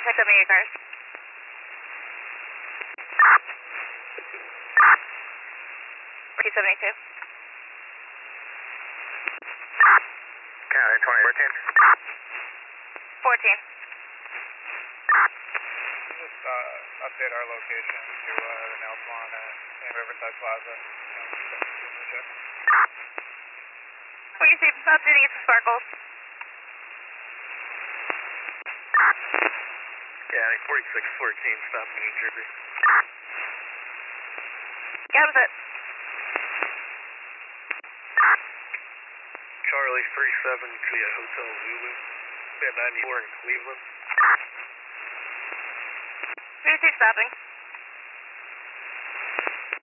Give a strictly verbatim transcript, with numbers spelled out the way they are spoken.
six seventy-eight cars. T seventy-two. County twenty fourteen. fourteen. Just uh, update our location to uh, the Nelson and Riverside Plaza. What do you see? Updating it to Sparkles. County forty-six fourteen, stopping New Jersey. Yeah, that was it. Charlie three seven to the Hotel Zulu. We had ninety-four in Cleveland. Who do you see stopping?